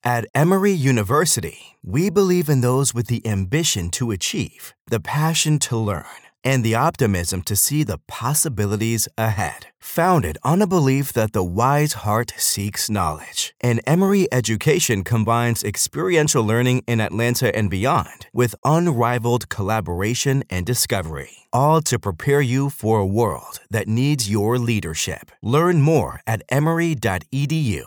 At Emory University, we believe in those with the ambition to achieve, the passion to learn, and the optimism to see the possibilities ahead. Founded on a belief that the wise heart seeks knowledge, and Emory education combines experiential learning in Atlanta and beyond with unrivaled collaboration and discovery, all to prepare you for a world that needs your leadership. Learn more at emory.edu.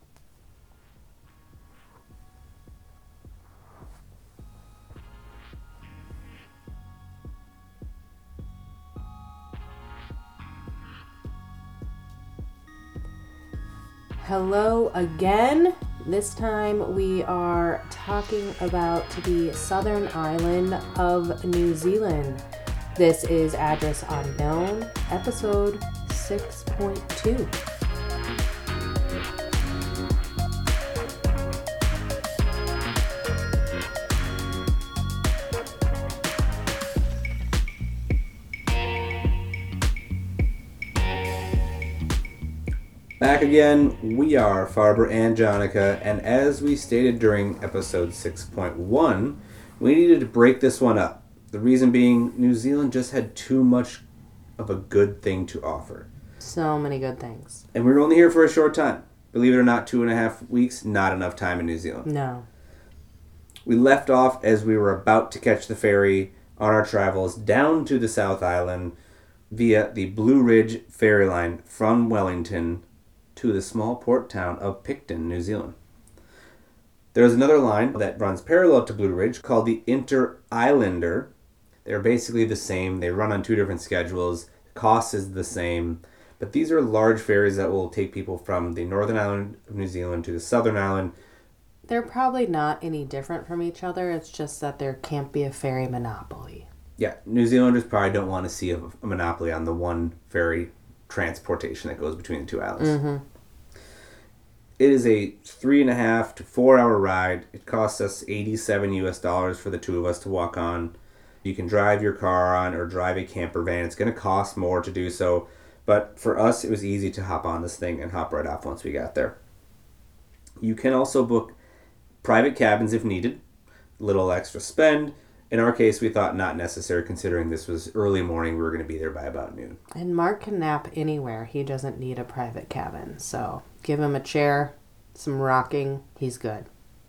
Hello again. This time we are talking about the southern island of New Zealand. This is Address Unknown, episode 6.2. Back again, we are Farber and Jonica, and as we stated during episode 6.1, we needed to break this one up. The reason being, New Zealand just had too much of a good thing to offer. So many good things. And we were only here for a short time. Believe it or not, 2.5 weeks, not enough time in New Zealand. No. We left off as we were about to catch the ferry on our travels down to the South Island via the Blue Ridge ferry line from Wellington to the small port town of Picton, New Zealand. There is another line that runs parallel to Blue Ridge called the Inter-Islander. They're basically the same. They run on two different schedules. The cost is the same. But these are large ferries that will take people from the northern island of New Zealand to the southern island. They're probably not any different from each other. It's just that there can't be a ferry monopoly. Yeah, New Zealanders probably don't want to see a monopoly on the one ferry transportation that goes between the two islands. Mm-hmm. It is a 3.5 to 4 hour ride. It costs us $87 for the two of us to walk on. You can drive your car on or drive a camper van. It's going to cost more to do so, but for us it was easy to hop on this thing and hop right off once we got there. You can also book private cabins if needed. Little extra spend. In our case, we thought not necessary considering this was early morning. We were going to be there by about noon. And Mark can nap anywhere. He doesn't need a private cabin. So give him a chair, some rocking, he's good.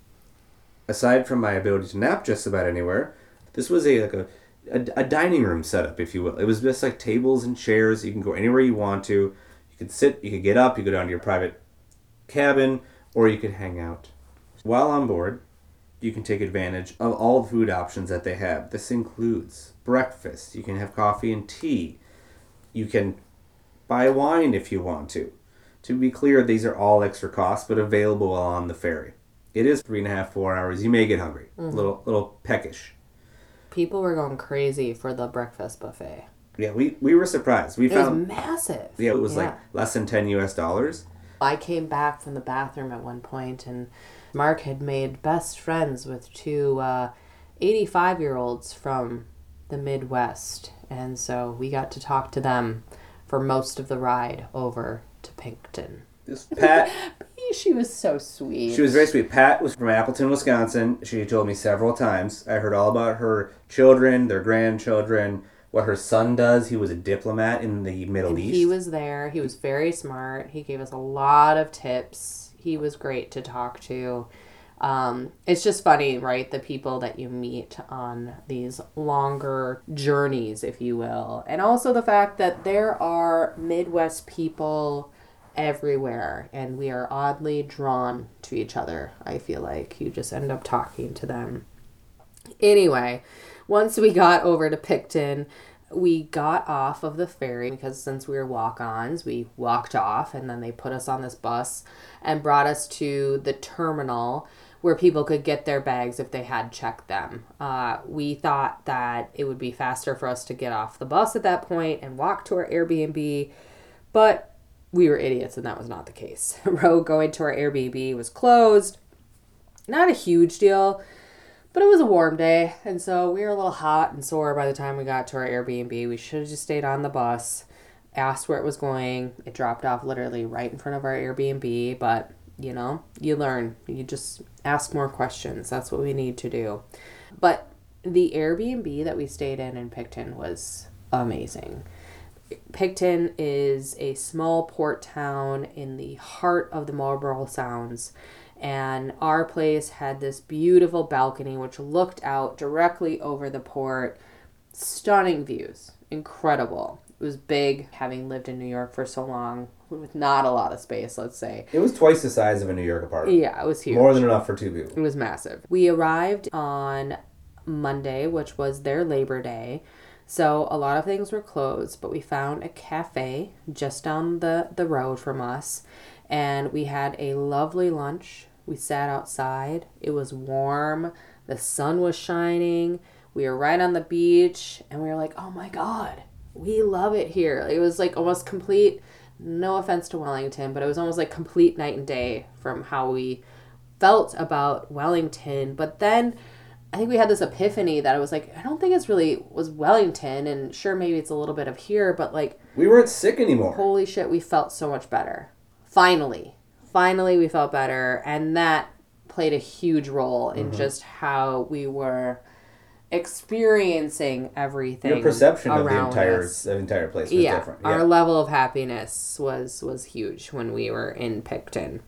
Aside from my ability to nap just about anywhere, this was a dining room setup, if you will. It was just like tables and chairs. You can go anywhere you want to. You could sit, you could get up, you could go down to your private cabin, or you could hang out. While on board, you can take advantage of all the food options that they have. This includes breakfast. You can have coffee and tea. You can buy wine if you want to. To be clear, these are all extra costs, but available while on the ferry. It is 3.5, 4 hours. You may get hungry. Mm-hmm. A little peckish. People were going crazy for the breakfast buffet. Yeah, we were surprised. It was massive. Yeah, it was like less than $10. I came back from the bathroom at one point, and Mark had made best friends with two 85-year-olds from the Midwest. And so we got to talk to them for most of the ride over to Picton. Pat... She was so sweet. She was very sweet. Pat was from Appleton, Wisconsin. She told me several times. I heard all about her children, their grandchildren, what her son does. He was a diplomat in the Middle East. He was there. He was very smart. He gave us a lot of tips. He was great to talk to. It's just funny, right? The people that you meet on these longer journeys, if you will. And also the fact that there are Midwest people everywhere, and we are oddly drawn to each other. I feel like you just end up talking to them. Anyway, once we got over to Picton, we got off of the ferry because since we were walk-ons, we walked off, and then they put us on this bus and brought us to the terminal where people could get their bags if they had checked them. We thought that it would be faster for us to get off the bus at that point and walk to our Airbnb, but we were idiots, and that was not the case. The road going to our Airbnb was closed. Not a huge deal, but it was a warm day, and so we were a little hot and sore by the time we got to our Airbnb. We should have just stayed on the bus, asked where it was going. It dropped off literally right in front of our Airbnb, but You know, you learn. You just ask more questions. That's what we need to do. But the Airbnb that we stayed in Picton was amazing. Picton is a small port town in the heart of the Marlborough Sounds. And our place had this beautiful balcony which looked out directly over the port. Stunning views. Incredible. It was big, having lived in New York for so long, with not a lot of space, let's say. It was twice the size of a New York apartment. Yeah, it was huge. More than enough for two people. It was massive. We arrived on Monday, which was their Labor Day. So a lot of things were closed, but we found a cafe just down the road from us. And we had a lovely lunch. We sat outside. It was warm. The sun was shining. We were right on the beach. And we were like, oh my God, we love it here. It was like almost complete, no offense to Wellington, but it was almost like complete night and day from how we felt about Wellington. But then I think we had this epiphany that I was like, I don't think it's really was Wellington, and sure, maybe it's a little bit of here, but like, we weren't sick anymore. Holy shit, we felt so much better. Finally we felt better, and that played a huge role in just how we were experiencing everything. Your perception of the around entire us. place was different. Our level of happiness was huge when we were in Picton.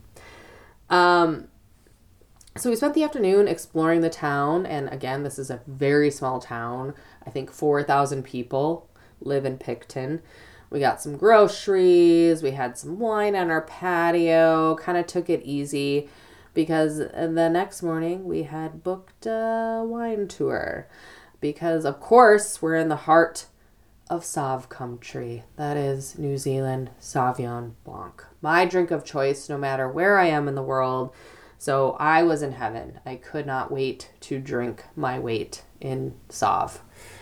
So we spent the afternoon exploring the town, and again, this is a very small town. I think 4,000 people live in Picton. We got some groceries, we had some wine on our patio, kind of took it easy because the next morning we had booked a wine tour because, of course, we're in the heart of Sauv country. That is New Zealand Sauvignon Blanc. My drink of choice no matter where I am in the world. So I was in heaven. I could not wait to drink my weight in Sauv.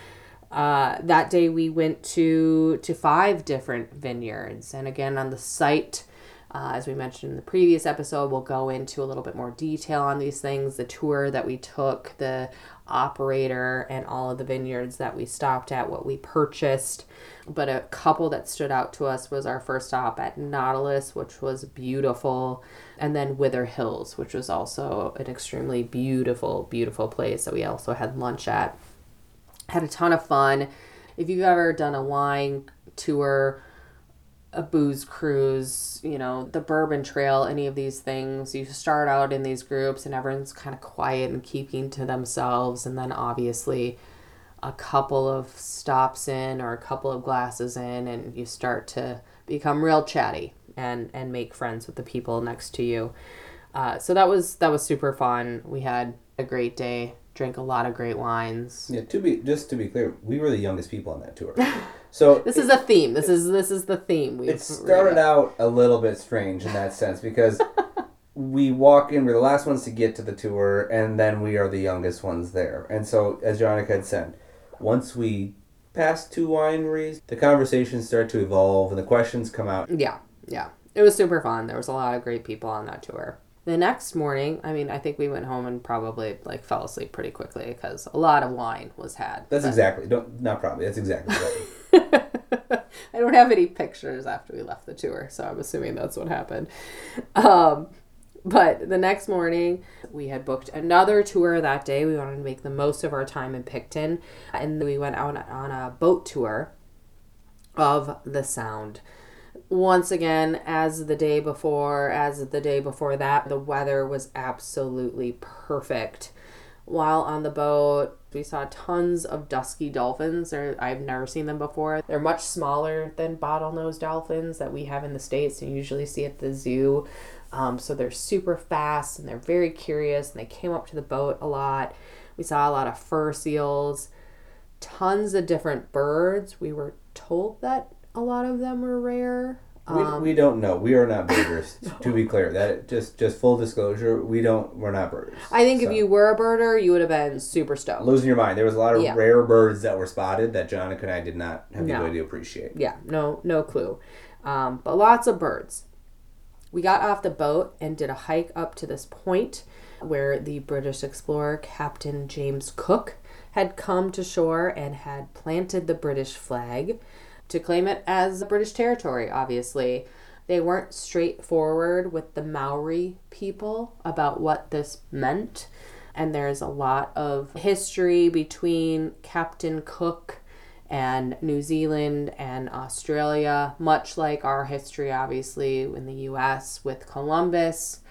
That day we went to 5 different vineyards. And again, on the site, as we mentioned in the previous episode, we'll go into a little bit more detail on these things. The tour that we took, the operator, and all of the vineyards that we stopped at, what we purchased. But a couple that stood out to us was our first stop at Nautilus, which was beautiful. And then Wither Hills, which was also an extremely beautiful, beautiful place that we also had lunch at. Had a ton of fun. If you've ever done a wine tour, a booze cruise, you know, the Bourbon Trail, any of these things, you start out in these groups and everyone's kind of quiet and keeping to themselves. And then obviously a couple of stops in or a couple of glasses in and you start to become real chatty and make friends with the people next to you. So that was super fun. We had a great day. Drank a lot of great wines. Yeah, to be clear, we were the youngest people on that tour. So this is a theme. This is the theme. It started out a little bit strange in that sense because we walk in, we're the last ones to get to the tour, and then we are the youngest ones there. And so, as Jonica had said, once we pass 2 wineries, the conversations start to evolve and the questions come out. Yeah. It was super fun. There was a lot of great people on that tour. The next morning, I think we went home and probably fell asleep pretty quickly because a lot of wine was had. That's exactly right. I don't have any pictures after we left the tour, so I'm assuming that's what happened. But the next morning, we had booked another tour that day. We wanted to make the most of our time in Picton, and we went out on a boat tour of the Sound. Once again, as the day before that, the weather was absolutely perfect. While on the boat, we saw tons of dusky dolphins. I've never seen them before. They're much smaller than bottlenose dolphins that we have in the States and usually see at the zoo. So they're super fast and they're very curious, and they came up to the boat a lot. We saw a lot of fur seals, tons of different birds. We were told that a lot of them were rare. We don't know. We are not birders, to be clear. That just full disclosure, we're not birders. I think if you were a birder, you would have been super stoked. Losing your mind. There was a lot of rare birds that were spotted that Jonica and I did not have the ability to appreciate. Yeah, no clue. But lots of birds. We got off the boat and did a hike up to this point where the British explorer Captain James Cook had come to shore and had planted the British flag to claim it as British territory, obviously. They weren't straightforward with the Maori people about what this meant. And there's a lot of history between Captain Cook and New Zealand and Australia, much like our history, obviously, in the U.S. with Columbus.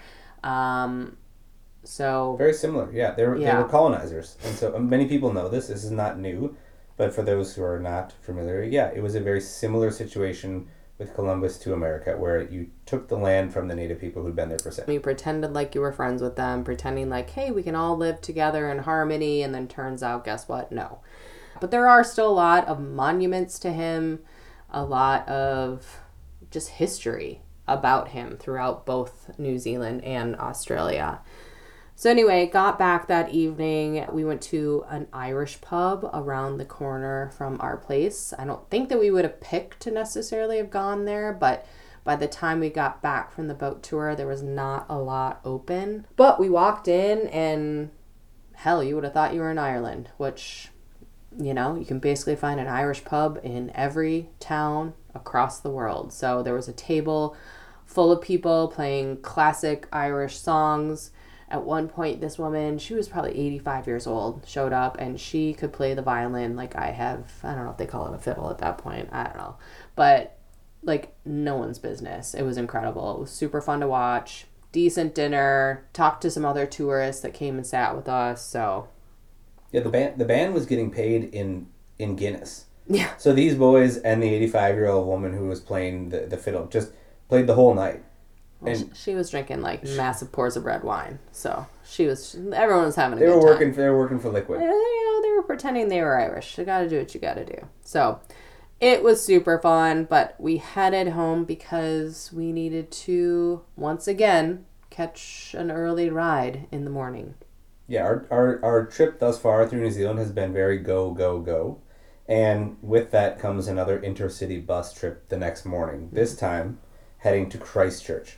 So very similar. Yeah, they were colonizers, and so many people know this. This is not new, but for those who are not familiar, yeah, it was a very similar situation with Columbus to America, where you took the land from the native people who'd been there for centuries. You pretended like you were friends with them, pretending like, hey, we can all live together in harmony, and then turns out, guess what? No. But there are still a lot of monuments to him, a lot of just history about him throughout both New Zealand and Australia. So anyway, got back that evening. We went to an Irish pub around the corner from our place. I don't think that we would have picked to necessarily have gone there, but by the time we got back from the boat tour, there was not a lot open. But we walked in and hell, you would have thought you were in Ireland, which, you know, you can basically find an Irish pub in every town across the world. So there was a table full of people playing classic Irish songs. At one point, this woman, she was probably 85 years old, showed up, and she could play the violin like I have. I don't know if they call it a fiddle at that point. I don't know. But, like, no one's business. It was incredible. It was super fun to watch. Decent dinner. Talked to some other tourists that came and sat with us, so... Yeah, the band was getting paid in Guinness. Yeah. So these boys and the 85-year-old woman who was playing the fiddle just played the whole night. Well, and she was drinking like massive pours of red wine, so everyone was having a they good were time. working. They were working for liquid. You know, they were pretending they were Irish. You got to do what you got to do. So it was super fun, but we headed home because we needed to once again catch an early ride in the morning. Yeah, our trip thus far through New Zealand has been very go, go, go. And with that comes another intercity bus trip the next morning, this time heading to Christchurch.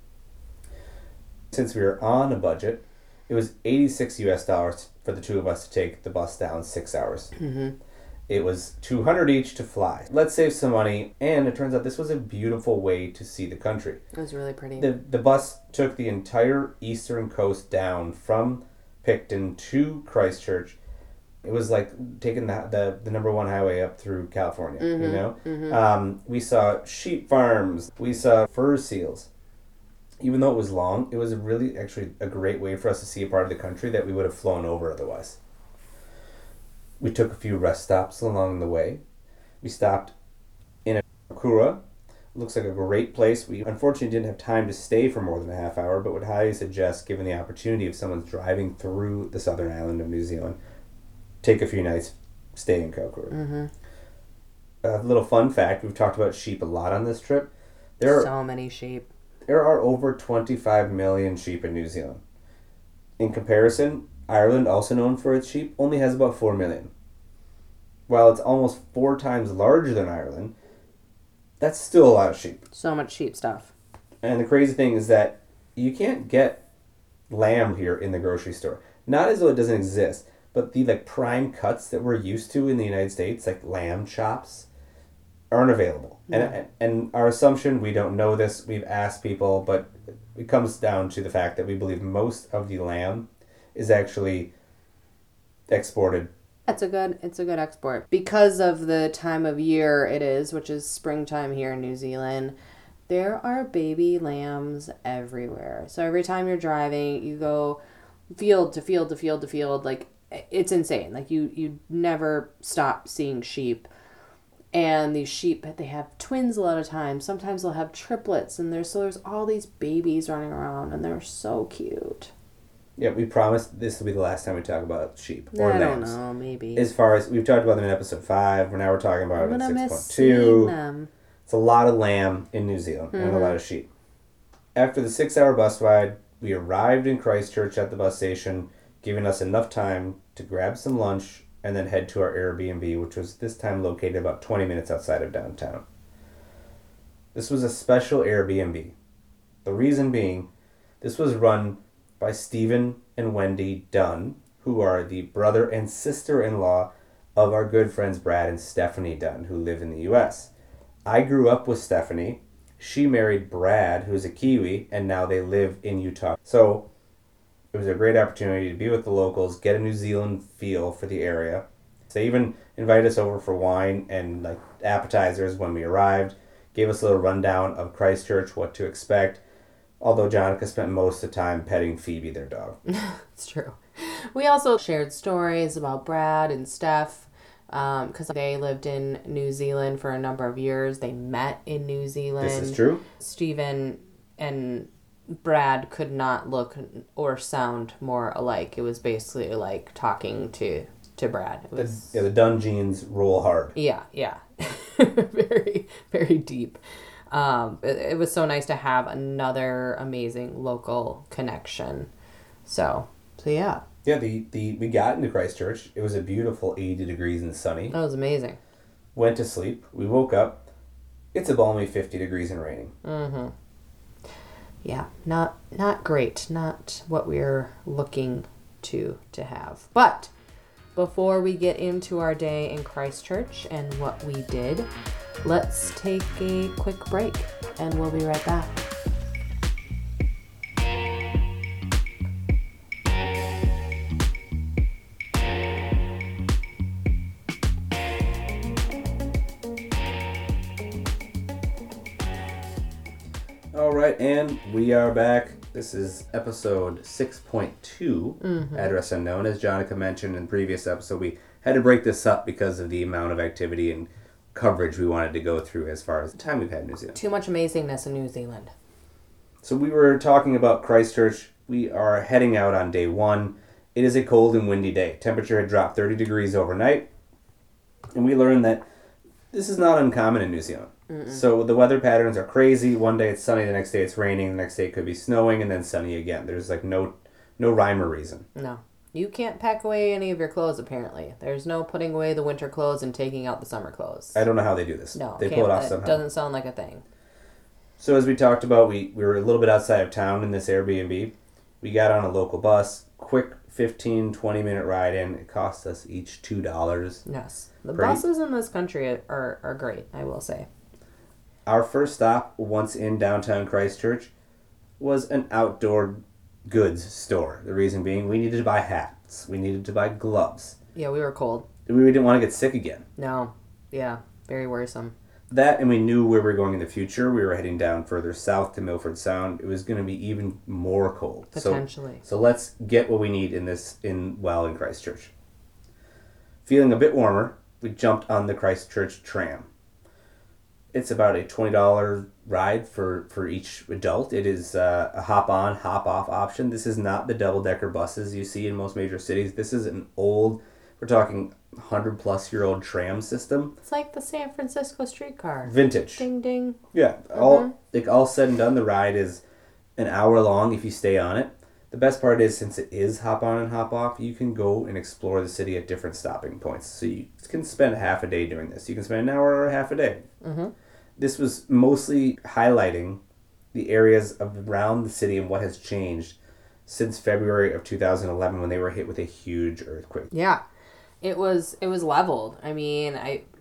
Since we were on a budget, it was $86 for the two of us to take the bus down 6 hours. Mm-hmm. It was $200 each to fly. Let's save some money, and it turns out this was a beautiful way to see the country. It was really pretty. The bus took the entire eastern coast down from Picton to Christchurch. It was like taking the number one highway up through California, mm-hmm, you know? Mm-hmm. We saw sheep farms. We saw fur seals. Even though it was long, it was really actually a great way for us to see a part of the country that we would have flown over otherwise. We took a few rest stops along the way. We stopped in Okura. Looks like a great place. We unfortunately didn't have time to stay for more than a half hour, but would highly suggest, given the opportunity if someone's driving through the southern island of New Zealand, take a few nights, stay in Kokura. Mm-hmm. A little fun fact, we've talked about sheep a lot on this trip. So many sheep. There are over 25 million sheep in New Zealand. In comparison, Ireland, also known for its sheep, only has about 4 million. While it's almost 4 times larger than Ireland, that's still a lot of sheep. So much sheep stuff. And the crazy thing is that you can't get lamb here in the grocery store. Not as though it doesn't exist, but the prime cuts that we're used to in the United States, like lamb chops, aren't available. Yeah. And our assumption, we don't know this, we've asked people, but it comes down to the fact that we believe most of the lamb is actually exported. It's a good export. Because of the time of year it is, which is springtime here in New Zealand, there are baby lambs everywhere. So every time you're driving, you go field to field to field to field. Like, it's insane. Like, you never stop seeing sheep. And these sheep, they have twins a lot of times. Sometimes they'll have triplets. And there's all these babies running around. And they're so cute. Yeah, we promised this will be the last time we talk about sheep or I lambs. don't know, maybe. As far as, we've talked about them in episode 5. Now we're talking about I'm it gonna in miss seeing 6.2. them. It's a lot of lamb in New Zealand and a lot of sheep. After the 6-hour bus ride, we arrived in Christchurch at the bus station, giving us enough time to grab some lunch and then head to our Airbnb, which was this time located about 20 minutes outside of downtown. This was a special Airbnb. The reason being, this was run by Stephen and Wendy Dunn, who are the brother and sister-in-law of our good friends Brad and Stephanie Dunn, who live in the U.S. I grew up with Stephanie. She married Brad, who's a Kiwi, and now they live in Utah. So it was a great opportunity to be with the locals, get a New Zealand feel for the area. They even invited us over for wine and like appetizers when we arrived, gave us a little rundown of Christchurch, what to expect, although Jonica spent most of the time petting Phoebe, their dog. It's true. We also shared stories about Brad and Steph, because they lived in New Zealand for a number of years. They met in New Zealand. This is true. Stephen and Brad could not look or sound more alike. It was basically like talking to Brad. It was, The Dungeons roll hard. yeah. Very, very deep. It was so nice to have another amazing local connection. So yeah. Yeah, we got into Christchurch. It was a beautiful 80 degrees and sunny. That was amazing. Went to sleep. We woke up. It's a balmy 50 degrees and raining. Mm-hmm. Yeah, not great. Not what we're looking to have. But before we get into our day in Christchurch and what we did, let's take a quick break and we'll be right back. All right, and we are back. This is episode 6.2, Address Unknown. As Jonica mentioned in the previous episode, we had to break this up because of the amount of activity and coverage we wanted to go through as far as the time we've had in New Zealand. Too much amazingness in New Zealand. So we were talking about Christchurch. We are heading out on day one. It is a cold and windy day. Temperature had dropped 30 degrees overnight, and we learned that this is not uncommon in New Zealand. So the weather patterns are crazy. One day it's sunny, the next day it's raining, the next day it could be snowing, and then sunny again. There's like no rhyme or reason. No. You can't pack away any of your clothes, apparently. There's no putting away the winter clothes and taking out the summer clothes. I don't know how they do this. No. They pull it off somehow. It doesn't sound like a thing. So as we talked about, we were a little bit outside of town in this Airbnb. We got on a local bus. Quick 15, 20-minute ride in. It cost us each $2. Yes. The buses in this country are great, I will say. Our first stop, once in downtown Christchurch, was an outdoor goods store. The reason being, we needed to buy hats. We needed to buy gloves. Yeah, we were cold. We didn't want to get sick again. No. Yeah, very worrisome. That, and we knew where we were going in the future. We were heading down further south to Milford Sound. It was going to be even more cold. Potentially. So let's get what we need in Christchurch. Feeling a bit warmer, we jumped on the Christchurch tram. It's about a $20 ride for each adult. It is a hop-on, hop-off option. This is not the double-decker buses you see in most major cities. This is an old, we're talking 100-plus-year-old tram system. It's like the San Francisco streetcar. Vintage. Ding, ding. Yeah. All said and done, the ride is an hour long if you stay on it. The best part is, since it is hop-on and hop-off, you can go and explore the city at different stopping points. So you can spend half a day doing this. You can spend an hour or half a day. Mm-hmm. This was mostly highlighting the areas around the city and what has changed since February of 2011 when they were hit with a huge earthquake. Yeah. It was leveled. I mean,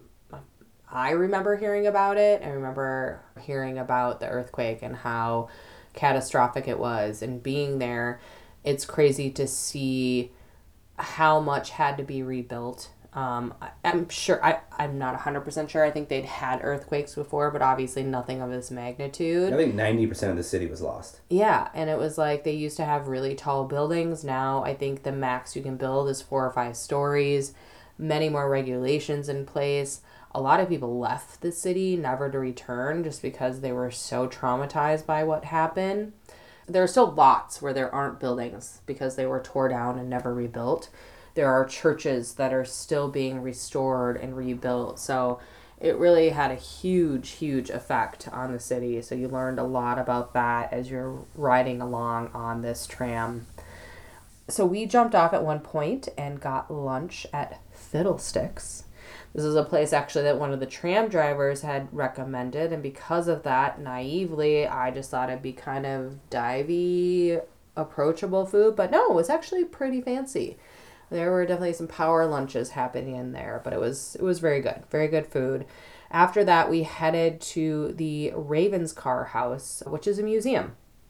I remember hearing about it. I remember hearing about the earthquake and how catastrophic it was, and being there. It's crazy to see how much had to be rebuilt. I'm sure, I'm not 100% sure. I think they'd had earthquakes before, but obviously nothing of this magnitude. I think 90% of the city was lost. Yeah, and it was like they used to have really tall buildings. Now I think the max you can build is 4 or 5 stories. Many more regulations in place. A lot of people left the city never to return just because they were so traumatized by what happened. There are still lots where there aren't buildings because they were tore down and never rebuilt. There are churches that are still being restored and rebuilt. So it really had a huge, huge effect on the city. So you learned a lot about that as you're riding along on this tram. So we jumped off at one point and got lunch at Fiddlesticks. This is a place actually that one of the tram drivers had recommended. And because of that, naively, I just thought it'd be kind of divey, approachable food. But no, it was actually pretty fancy. There were definitely some power lunches happening in there, but it was very good. Very good food. After that, we headed to the Ravenscar House, which is a museum.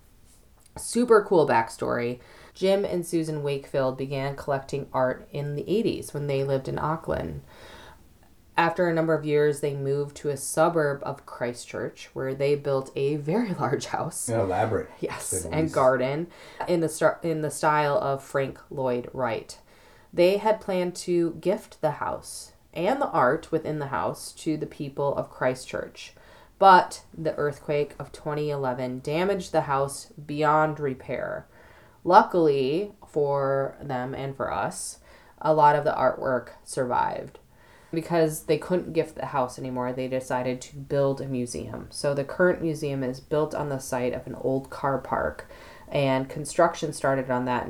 Super cool backstory. Jim and Susan Wakefield began collecting art in the 80s when they lived in Auckland. After a number of years, they moved to a suburb of Christchurch, where they built a very large house. Elaborate. Yes, and garden in the style of Frank Lloyd Wright. They had planned to gift the house and the art within the house to the people of Christchurch. But the earthquake of 2011 damaged the house beyond repair. Luckily for them and for us, a lot of the artwork survived. Because they couldn't gift the house anymore, they decided to build a museum. So the current museum is built on the site of an old car park, and construction started on that in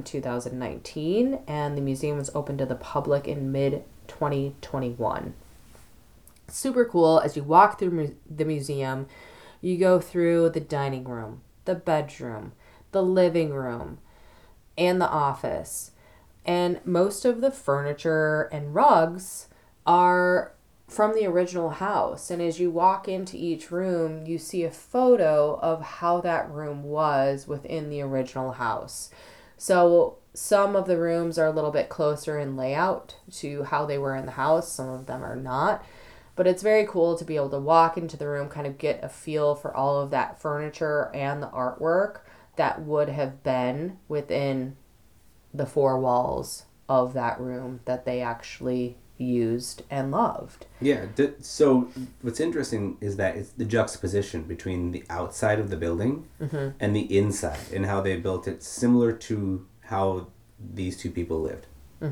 2019, and the museum was open to the public in mid-2021. Super cool. As you walk through the museum, you go through the dining room, the bedroom, the living room, and the office. And most of the furniture and rugs are from the original house. And as you walk into each room, you see a photo of how that room was within the original house. So some of the rooms are a little bit closer in layout to how they were in the house. Some of them are not. But it's very cool to be able to walk into the room, kind of get a feel for all of that furniture and the artwork that would have been within the four walls of that room that they actually used and loved. Yeah, so what's interesting is that it's the juxtaposition between the outside of the building and the inside, and how they built it similar to how these two people lived.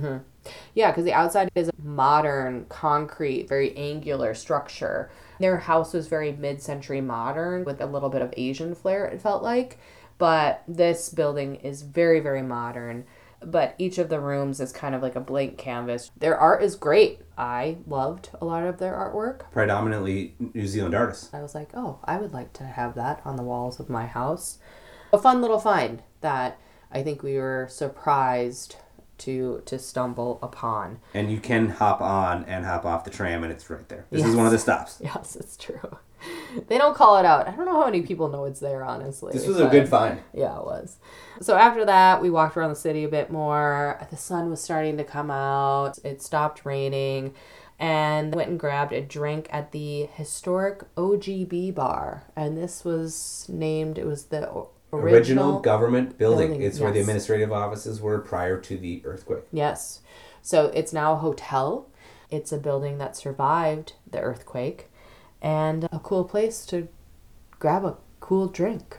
Yeah, because the outside is a modern, concrete, very angular structure. Their house was very mid-century modern with a little bit of Asian flair, it felt like. But this building is very, very modern. But each of the rooms is kind of like a blank canvas. Their art is great. I loved a lot of their artwork. Predominantly New Zealand artists. I was like, oh, I would like to have that on the walls of my house. A fun little find that I think we were surprised to stumble upon. And you can hop on and hop off the tram, and it's right there. This is one of the stops. Yes, it's true. They don't call it out. I don't know how many people know it's there, honestly. This was a good find. Yeah, it was. So after that, we walked around the city a bit more. The sun was starting to come out. It stopped raining. And went and grabbed a drink at the historic OGB bar. And this was named, it was the original government building. It's where the administrative offices were prior to the earthquake. Yes. So it's now a hotel. It's a building that survived the earthquake. And a cool place to grab a cool drink.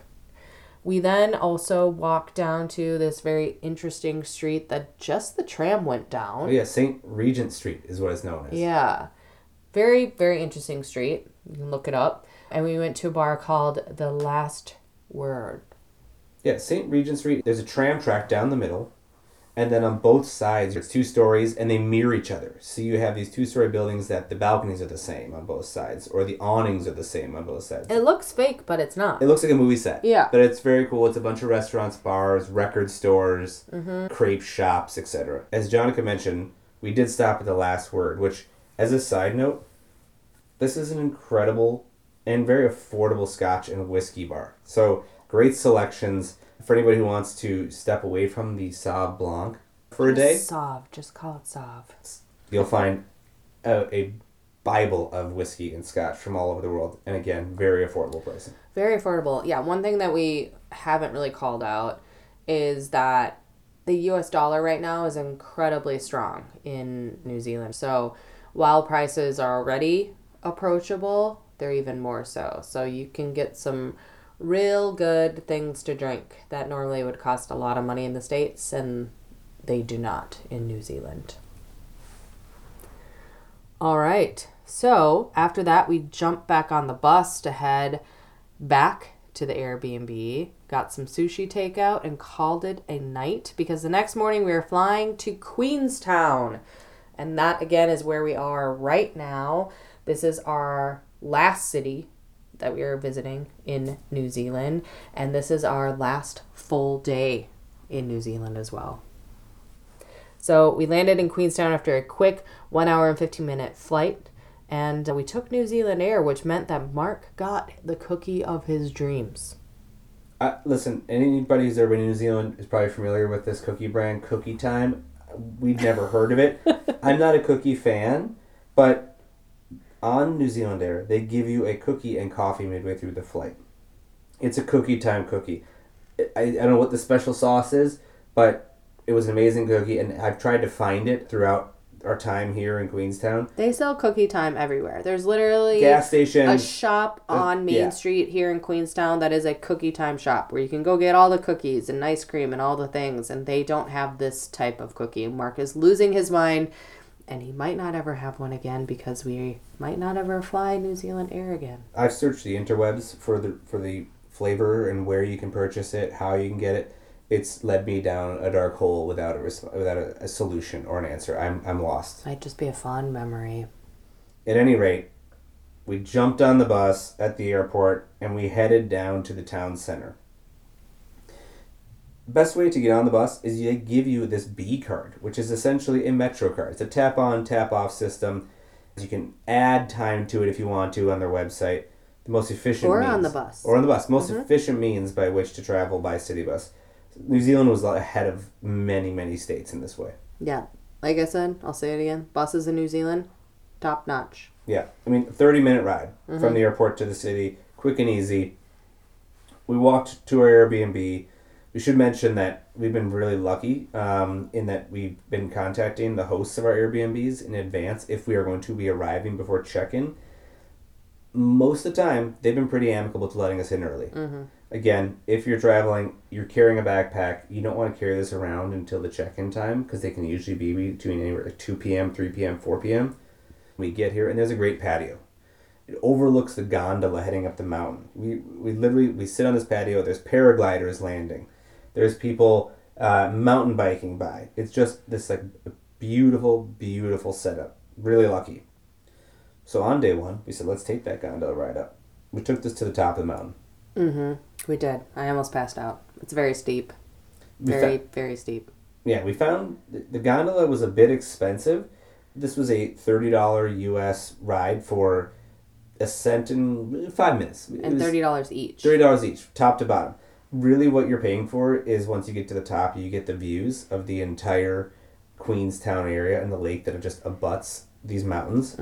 We then also walked down to this very interesting street that just the tram went down. Oh yeah, St. Regent Street is what it's known as. Yeah. Very, very interesting street. You can look it up. And we went to a bar called The Last Word. Yeah, St. Regent Street, there's a tram track down the middle. And then on both sides, it's 2 stories, and they mirror each other. So you have these 2-story buildings that the balconies are the same on both sides, or the awnings are the same on both sides. It looks fake, but it's not. It looks like a movie set. Yeah. But it's very cool. It's a bunch of restaurants, bars, record stores, crepe shops, etc. As Jonica mentioned, we did stop at The Last Word, which, as a side note, this is an incredible and very affordable Scotch and whiskey bar. So, great selections. For anybody who wants to step away from the Sauv Blanc for a day, Sauv, just call it Sauv. You'll find a Bible of whiskey and Scotch from all over the world. And again, very affordable pricing. Very affordable. Yeah, one thing that we haven't really called out is that the US dollar right now is incredibly strong in New Zealand. So while prices are already approachable, they're even more so. So you can get some real good things to drink that normally would cost a lot of money in the States, and they do not in New Zealand. All right. So after that, we jumped back on the bus to head back to the Airbnb, got some sushi takeout, and called it a night because the next morning we were flying to Queenstown. And that, again, is where we are right now. This is our last city that we are visiting in New Zealand, and this is our last full day in New Zealand as well. So we landed in Queenstown after a quick 1 hour and 15-minute flight, And we took New Zealand Air, which meant that Mark got the cookie of his dreams. Listen, anybody who's ever been in New Zealand is probably familiar with this cookie brand, Cookie Time. We've never heard of it. I'm not a cookie fan, but on New Zealand Air, they give you a cookie and coffee midway through the flight. It's a Cookie Time cookie. I don't know what the special sauce is, but it was an amazing cookie, and I've tried to find it throughout our time here in Queenstown. They sell Cookie Time everywhere. There's literally gas station, a shop on Main Street here in Queenstown that is a Cookie Time shop where you can go get all the cookies and ice cream and all the things, and they don't have this type of cookie. Mark is losing his mind, and he might not ever have one again because we might not ever fly New Zealand Air again. I've searched the interwebs for the flavor and where you can purchase it, how you can get it. It's led me down a dark hole without a solution or an answer. I'm lost. Might just be a fond memory. At any rate, we jumped on the bus at the airport and we headed down to the town center. Best way to get on the bus is they give you this B card, which is essentially a Metro card. It's a tap-on, tap-off system. You can add time to it if you want to on their website. The most efficient Or means, on the bus. Or on the bus. Most efficient means by which to travel by city bus. New Zealand was ahead of many, many states in this way. Yeah. Like I said, I'll say it again. Buses in New Zealand, top notch. Yeah. I mean, 30-minute ride from the airport to the city. Quick and easy. We walked to our Airbnb. We should mention that we've been really lucky in that we've been contacting the hosts of our Airbnbs in advance if we are going to be arriving before check-in. Most of the time, they've been pretty amicable to letting us in early. Again, if you're traveling, you're carrying a backpack, you don't want to carry this around until the check-in time because they can usually be between anywhere like 2 p.m., 3 p.m., 4 p.m. We get here, and there's a great patio. It overlooks the gondola heading up the mountain. We sit on this patio. There's paragliders landing. There's people mountain biking by. It's just this beautiful, beautiful setup. Really lucky. So on day one, we said, let's take that gondola ride up. We took this to the top of the mountain. We did. I almost passed out. It's very steep. Very steep. Yeah, we found the gondola was a bit expensive. This was a $30 US ride for ascent in 5 minutes. And $30 each. $30 each, top to bottom. Really what you're paying for is once you get to the top, you get the views of the entire Queenstown area and the lake that just abuts these mountains.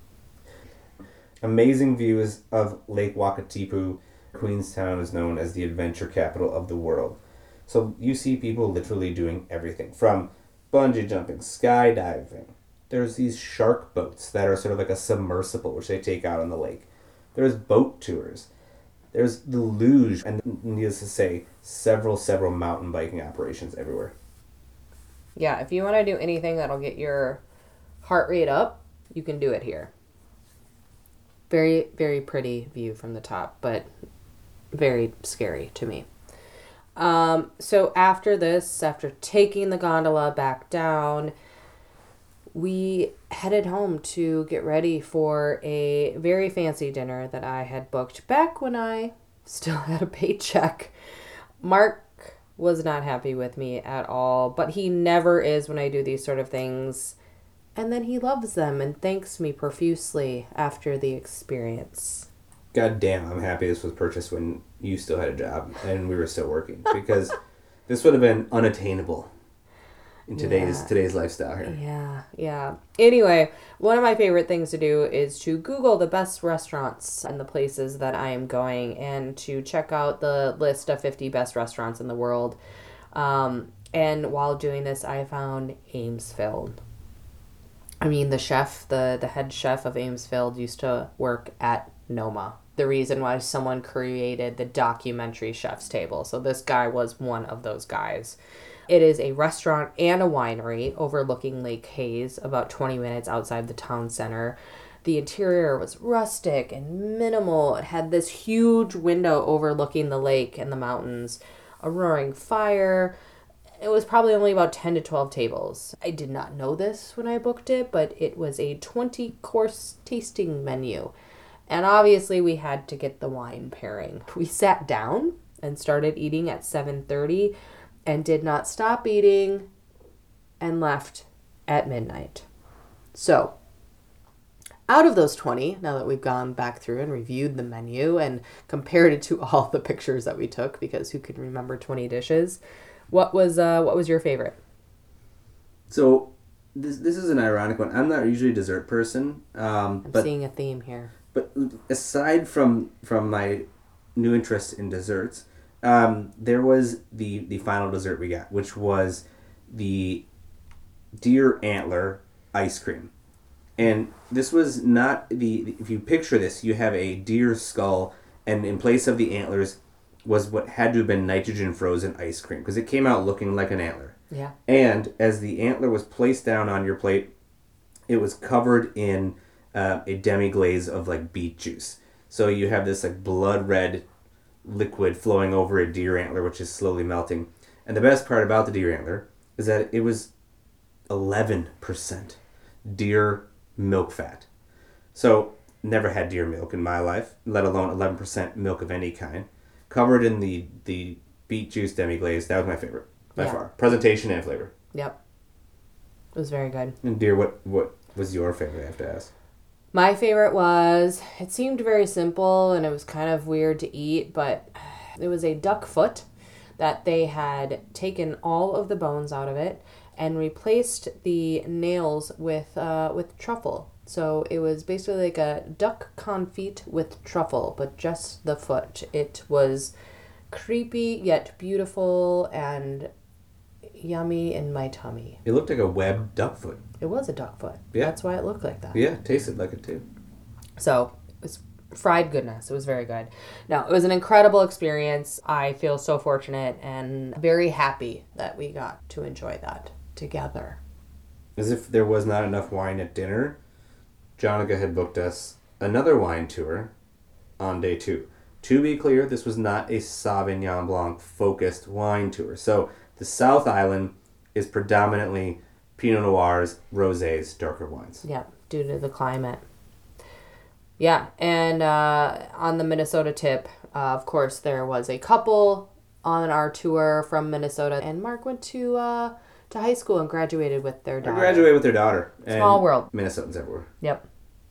Amazing views of Lake Wakatipu. Queenstown is known as the adventure capital of the world. So you see people literally doing everything from bungee jumping, skydiving. There's these shark boats that are sort of like a submersible, which they take out on the lake. There's boat tours. There's the luge, and needless to say, several mountain biking operations everywhere. Yeah, if you want to do anything that'll get your heart rate up, you can do it here. Very, very pretty view from the top, but very scary to me. So after taking the gondola back down, we headed home to get ready for a very fancy dinner that I had booked back when I still had a paycheck. Mark was not happy with me at all, but he never is when I do these sort of things. And then he loves them and thanks me profusely after the experience. God damn, I'm happy this was purchased when you still had a job and we were still working, because this would have been unattainable in today's lifestyle here. Yeah. Anyway, one of my favorite things to do is to Google the best restaurants and the places that I am going, and to check out the list of 50 best restaurants in the world. And while doing this, I found Amesfield. I mean, the chef, the head chef of Amesfield used to work at Noma. The reason why someone created the documentary Chef's Table. So this guy was one of those guys. It is a restaurant and a winery overlooking Lake Hayes, about 20 minutes outside the town center. The interior was rustic and minimal. It had this huge window overlooking the lake and the mountains, a roaring fire. It was probably only about 10 to 12 tables. I did not know this when I booked it, but it was a 20-course tasting menu. And obviously we had to get the wine pairing. We sat down and started eating at 7:30 and did not stop eating and left at midnight. So, Out of those 20, now that we've gone back through and reviewed the menu and compared it to all the pictures that we took, because who could remember 20 dishes, what was your favorite? So this is an ironic one. I'm not usually a dessert person, I'm but seeing a theme here. but aside from my new interest in desserts, there was the final dessert we got, which was the deer antler ice cream. And this was not if you picture this, you have a deer skull, and in place of the antlers was what had to have been nitrogen frozen ice cream, because it came out looking like an antler. Yeah. And as the antler was placed down on your plate, it was covered in a demi-glaze of like beet juice. So you have this like blood red liquid flowing over a deer antler, which is slowly melting. And the best part about the deer antler is that it was 11% deer milk fat. So never had deer milk in my life, let alone 11% milk of any kind. Covered in the beet juice demi-glaze. That was my favorite by far. Presentation and flavor. Yep. It was very good. And dear, what was your favorite, I have to ask? My favorite it seemed very simple and it was kind of weird to eat, but it was a duck foot that they had taken all of the bones out of it and replaced the nails with truffle. So it was basically like a duck confit with truffle, but just the foot. It was creepy yet beautiful and yummy in my tummy. It looked like a webbed duck foot. It was a duck foot. Yeah. That's why it looked like that. Yeah, tasted like it too. So it was fried goodness. It was very good. No, it was an incredible experience. I feel so fortunate and very happy that we got to enjoy that together. As if there was not enough wine at dinner, Jonica had booked us another wine tour on day 2. To be clear, this was not a Sauvignon Blanc focused wine tour. So the South Island is predominantly Pinot Noirs, Rosés, darker wines. Yeah, due to the climate. Yeah, and on the Minnesota tip, of course, there was a couple on our tour from Minnesota, and Mark went to high school and graduated with their daughter. Graduated with their daughter. Small world. Minnesotans everywhere. Yep.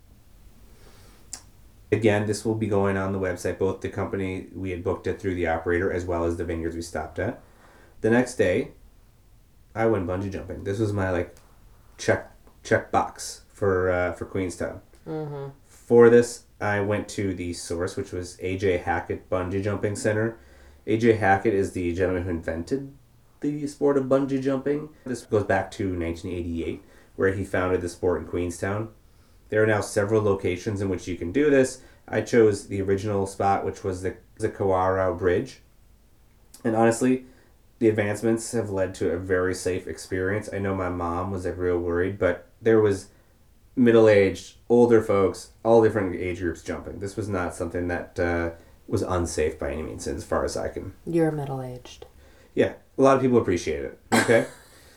Again, this will be going on the website, both the company we had booked it through the operator as well as the vineyards we stopped at. The next day, I went bungee jumping. This was my check box for Queenstown. Mm-hmm. For this, I went to the source, which was A.J. Hackett Bungee Jumping Center. A.J. Hackett is the gentleman who invented the sport of bungee jumping. This goes back to 1988, where he founded the sport in Queenstown. There are now several locations in which you can do this. I chose the original spot, which was the Kawarau Bridge. And honestly, the advancements have led to a very safe experience. I know my mom was real worried, but there was middle-aged, older folks, all different age groups jumping. This was not something that was unsafe by any means, as far as I can. You're middle-aged. Yeah, a lot of people appreciate it. Okay.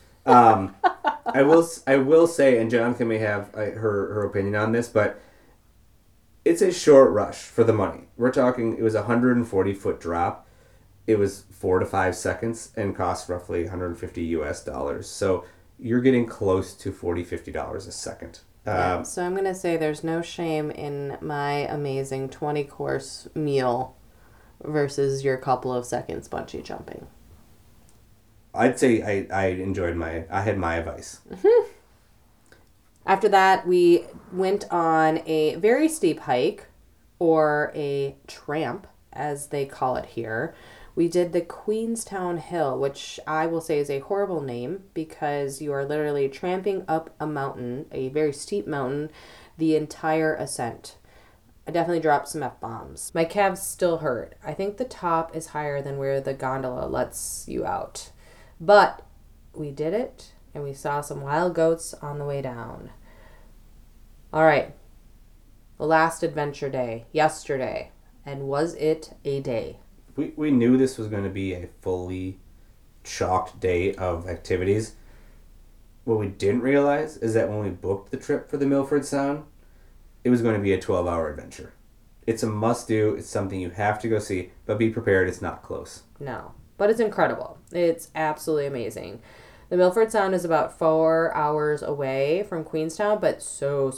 I will say, and Jonica may have her opinion on this, but it's a short rush for the money. We're talking, it was a 140-foot drop. It was 4 to 5 seconds and cost roughly $150 US. So you're getting close to $40-50 a second. So I'm going to say there's no shame in my amazing 20-course meal versus your couple of seconds bungee jumping. I'd say I had my advice. Mm-hmm. After that, we went on a very steep hike, or a tramp, as they call it here. We did the Queenstown Hill, which I will say is a horrible name because you are literally tramping up a mountain, a very steep mountain, the entire ascent. I definitely dropped some F-bombs. My calves still hurt. I think the top is higher than where the gondola lets you out. But we did it, and we saw some wild goats on the way down. All right. The last adventure day, yesterday. And was it a day? We knew this was going to be a fully chalked day of activities. What we didn't realize is that when we booked the trip for the Milford Sound, it was going to be a 12-hour adventure. It's a must-do. It's something you have to go see, but be prepared. It's not close. No, but it's incredible. It's absolutely amazing. The Milford Sound is about 4 hours away from Queenstown, but so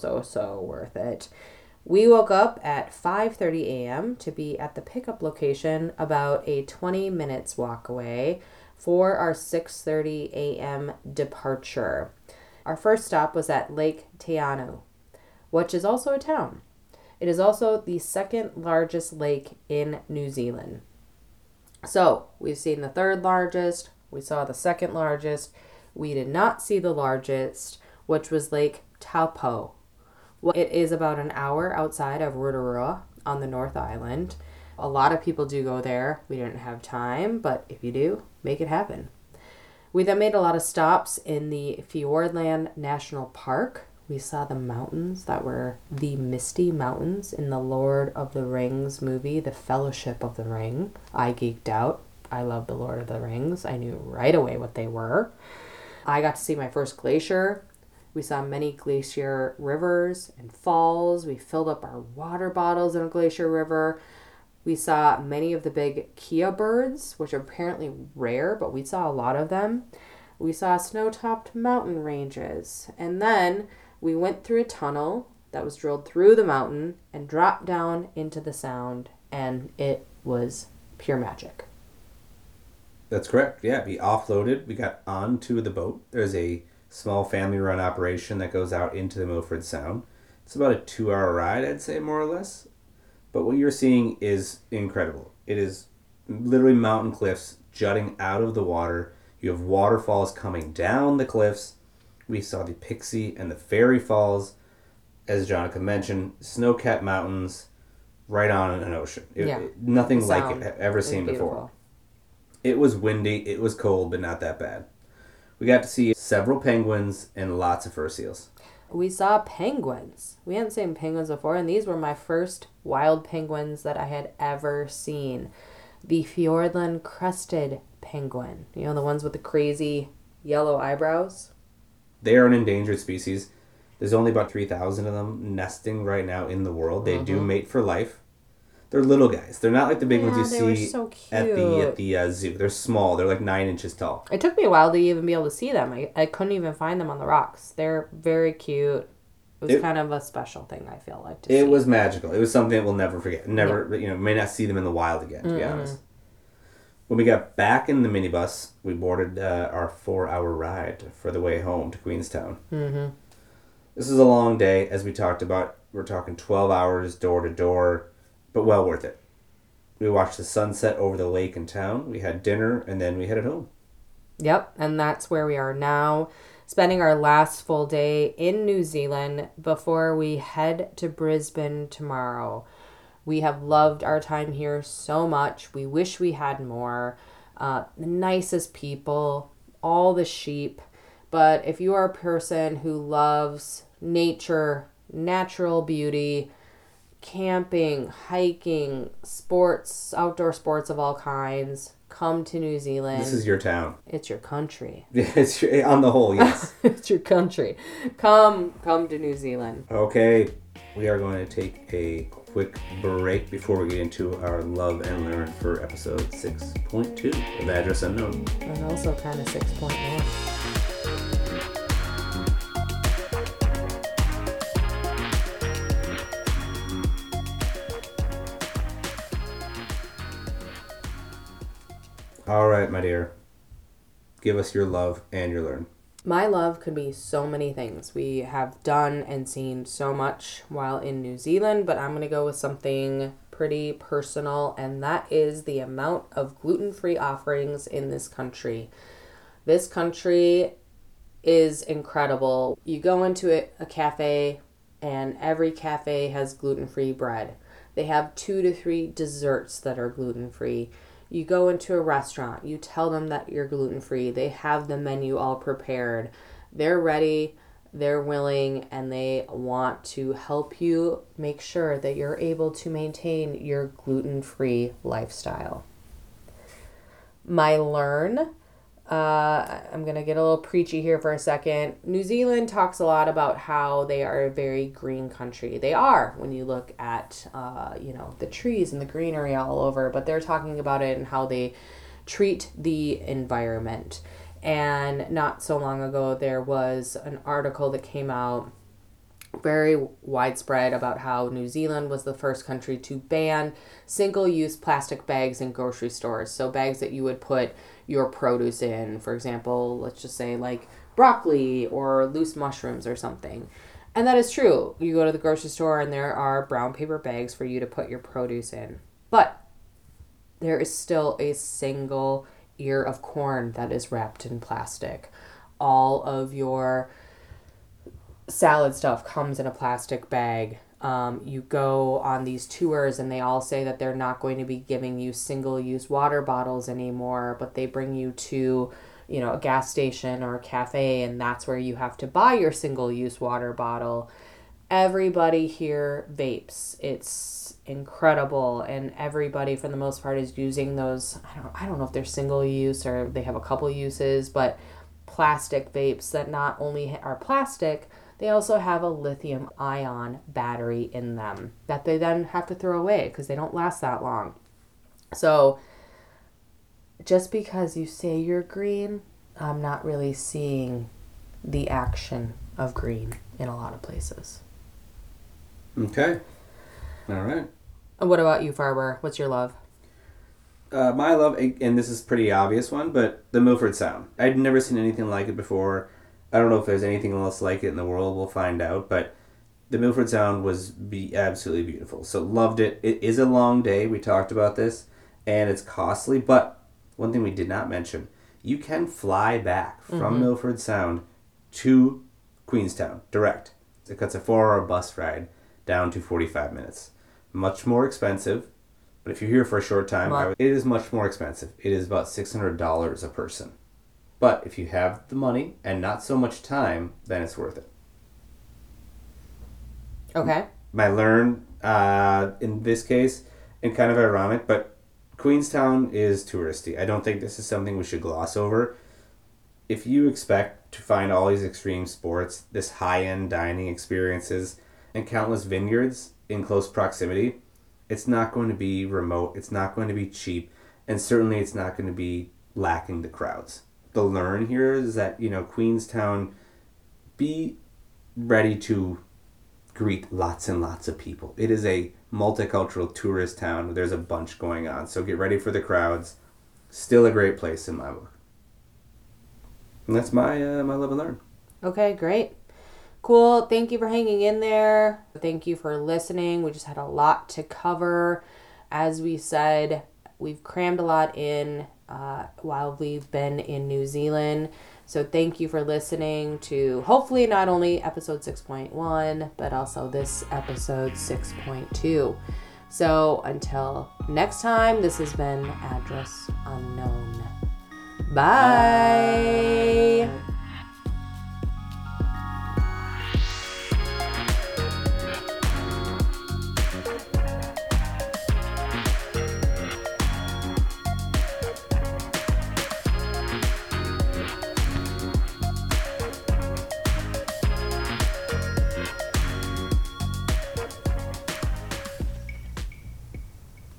worth it. We woke up at 5:30 a.m. to be at the pickup location about a 20 minutes walk away for our 6:30 a.m. departure. Our first stop was at Lake Teano, which is also a town. It is also the second largest lake in New Zealand. So, we've seen the third largest, we saw the second largest, we did not see the largest, which was Lake Taupo. It is about an hour outside of Rotorua on the North Island. A lot of people do go there. We didn't have time, but if you do, make it happen. We then made a lot of stops in the Fiordland National Park. We saw the mountains that were the Misty Mountains in the Lord of the Rings movie, The Fellowship of the Ring. I geeked out. I love the Lord of the Rings. I knew right away what they were. I got to see my first glacier. We saw many glacier rivers and falls. We filled up our water bottles in a glacier river. We saw many of the big kea birds, which are apparently rare, but we saw a lot of them. We saw snow-topped mountain ranges. And then we went through a tunnel that was drilled through the mountain and dropped down into the sound, and it was pure magic. That's correct. Yeah, we offloaded. We got onto the boat. There's a small family-run operation that goes out into the Milford Sound. It's about a 2-hour ride, I'd say, more or less. But what you're seeing is incredible. It is literally mountain cliffs jutting out of the water. You have waterfalls coming down the cliffs. We saw the Pixie and the Fairy Falls. As Jonica mentioned, snow-capped mountains right on an ocean. Nothing like it I've ever seen before. It was windy, it was cold, but not that bad. We got to see several penguins and lots of fur seals. We saw penguins. We hadn't seen penguins before, and these were my first wild penguins that I had ever seen. The Fiordland crested penguin. You know, the ones with the crazy yellow eyebrows? They are an endangered species. There's only about 3,000 of them nesting right now in the world. They do mate for life. They're little guys. They're not like the big ones you see so at the zoo. They're small. They're like 9 inches tall. It took me a while to even be able to see them. I couldn't even find them on the rocks. They're very cute. It was kind of a special thing, I feel like, to see. It was magical. It was something that we'll never forget. May not see them in the wild again, to be honest. When we got back in the minibus, we boarded our 4-hour ride for the way home to Queenstown. Mm-hmm. This is a long day, as we talked about. We're talking 12 hours door to door, but well worth it. We watched the sunset over the lake in town. We had dinner, and then we headed home. Yep, and that's where we are now, spending our last full day in New Zealand before we head to Brisbane tomorrow. We have loved our time here so much. We wish we had more. The nicest people, all the sheep. But if you are a person who loves nature, natural beauty, camping, hiking, sports, outdoor sports of all kinds, come to New Zealand. This is your town. It's your country. It's on the whole, yes. It's your country. Come to New Zealand. Okay, we are going to take a quick break before we get into our Love and Learn for episode 6.2 of Address Unknown. And also kind of 6.1. All right, my dear. Give us your love and your learn. My love could be so many things. We have done and seen so much while in New Zealand, but I'm going to go with something pretty personal, and that is the amount of gluten-free offerings in this country. This country is incredible. You go into a cafe, and every cafe has gluten-free bread. They have 2 to 3 desserts that are gluten-free. You go into a restaurant, you tell them that you're gluten-free. They have the menu all prepared. They're ready, they're willing, and they want to help you make sure that you're able to maintain your gluten-free lifestyle. My learn, I'm going to get a little preachy here for a second. New Zealand talks a lot about how they are a very green country. They are when you look at, the trees and the greenery all over, but they're talking about it and how they treat the environment. And not so long ago, there was an article that came out very widespread about how New Zealand was the first country to ban single-use plastic bags in grocery stores. So bags that you would put your produce in, for example, let's just say like broccoli or loose mushrooms or something. And that is true. You go to the grocery store and there are brown paper bags for you to put your produce in. But there is still a single ear of corn that is wrapped in plastic. All of your salad stuff comes in a plastic bag. You go on these tours and they all say that they're not going to be giving you single-use water bottles anymore, but they bring you to, a gas station or a cafe, and that's where you have to buy your single-use water bottle. Everybody here vapes. It's incredible, and everybody for the most part is using those, I don't know if they're single-use or they have a couple uses, but plastic vapes that not only are plastic, they also have a lithium-ion battery in them that they then have to throw away because they don't last that long. So just because you say you're green, I'm not really seeing the action of green in a lot of places. Okay. All right. And what about you, Farber? What's your love? My love, and this is a pretty obvious one, but the Milford Sound. I'd never seen anything like it before. I don't know if there's anything else like it in the world. We'll find out. But the Milford Sound was absolutely beautiful. So loved it. It is a long day. We talked about this. And it's costly. But one thing we did not mention, you can fly back from Milford Sound to Queenstown direct. It's a 4-hour bus ride down to 45 minutes. Much more expensive. But if you're here for a short time, it is much more expensive. It is about $600 a person. But if you have the money and not so much time, then it's worth it. Okay. My learn, in this case, and kind of ironic, but Queenstown is touristy. I don't think this is something we should gloss over. If you expect to find all these extreme sports, this high-end dining experiences, and countless vineyards in close proximity, it's not going to be remote, it's not going to be cheap, and certainly it's not going to be lacking the crowds. The learn here is that, Queenstown, be ready to greet lots and lots of people. It is a multicultural tourist town. There's a bunch going on, so get ready for the crowds. Still a great place in my book. And that's my love and learn. Okay, great. Cool. Thank you for hanging in there. Thank you for listening. We just had a lot to cover. As we said, we've crammed a lot in while we've been in New Zealand. So thank you for listening to hopefully not only episode 6.1, but also this episode 6.2. So until next time, this has been Address Unknown. Bye.